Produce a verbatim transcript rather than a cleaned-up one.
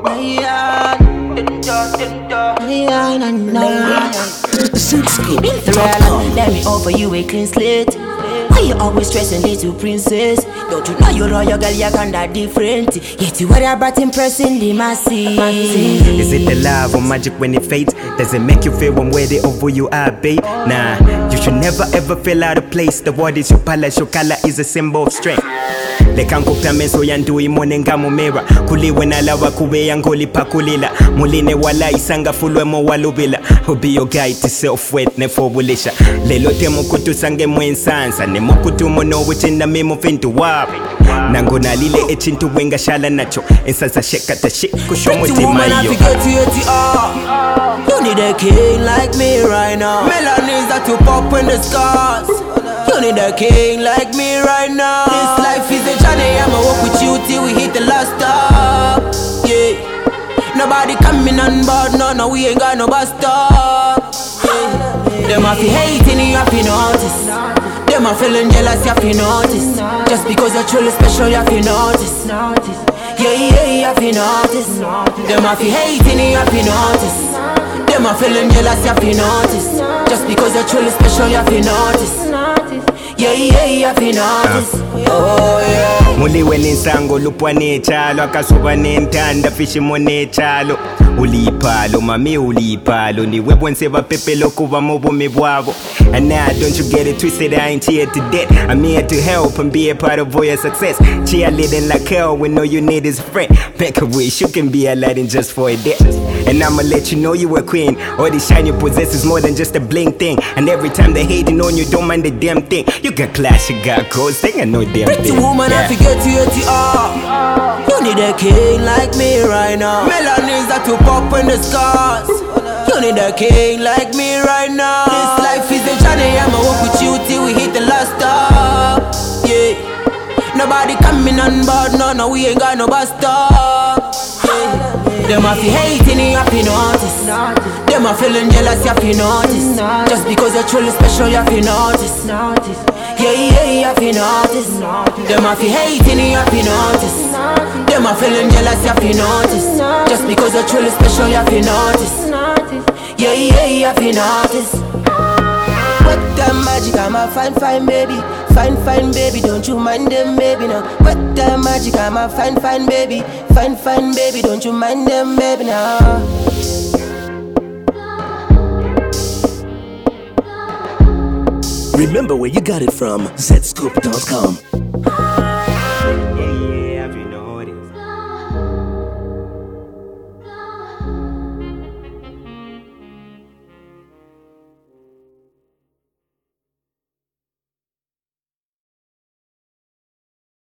Let me offer you a clean slate. Why you always stressing little princess? Don't you know you're royal girl, you're kinda different. Yet you worry about impressing the masses. Is it the love or magic when it fades? Does it make you feel one way they over you are, babe? Nah, you should never ever feel out of place. The word is your palace, your color is a symbol of strength. Lekankupya meso yandu imone ngamumera kuliwe na lawa kube yangoli pakulila muline wala isanga fulwe mo walubila Ubi your guide to self-wet ne forbulisha lelo temo kutusange mwensansa ne mokutu mono wichinda mimo fintu wapi nango nalile echintu wenga shala nacho ensansa sheka ta shit kushomo timayo. You need a king like me right now. Melanin's that you pop in the scars. You need a king like me right now. This life is a journey, I'ma walk with you till we hit the last stop. Yeah. Nobody coming on board, no, no, we ain't got no bus stop. Yeah. Them have to hating, you have to notice. Them have feeling jealous, you have to notice. Just because you're truly special, you have to notice. Yeah, yeah, you have to notice. Them have to hating, you have to notice. Them are feeling jealous, you have to notice. Just because you're truly special, you have to notice. Yeah, yeah, you have to notice. Oh, yeah. Muliwe ninsango lupwa nechalo akasuba nentanda fishi monechalo ulipalo mami ulipalo ni webwenseva pepelo kuva mubumi bwabo. And now don't you get it twisted, I ain't here to debt. I'm here to help and be a part of all your success. Cheerleading like hell when all you need is a friend. Make a wish, you can be Aladdin just for a day. And I'ma let you know you a queen. All the shine you possess is more than just a bling thing. And every time they hating on you, don't mind the damn thing. You got class, you got codes, they got no damn Pretty thing. woman, Yeah. I forget you at the R. You need a king like me right now. Melanin's that you pop in the scars. You need a king like me right now. This life is a journey, I'ma walk with you till we hit the last stop. Yeah. Nobody coming on board, no, no, we ain't got no bus stop. Yeah. Them have to hating, you have to notice. Them are feeling jealous, you have to notice. Just because you're truly special, you have to notice. Yeah, yeah, you have to notice. Them have to hating, you have to notice. Them are feeling jealous, you have to notice. Just because you're truly special, you have to notice. Yeah, yeah, you have to notice. What that magic, I'm a fine, fine baby. Fine, fine baby, don't you mind them baby now. What that magic, I'm a fine, fine baby. Fine, fine baby, don't you mind them baby now. Remember where you got it from, Z Scoop dot com.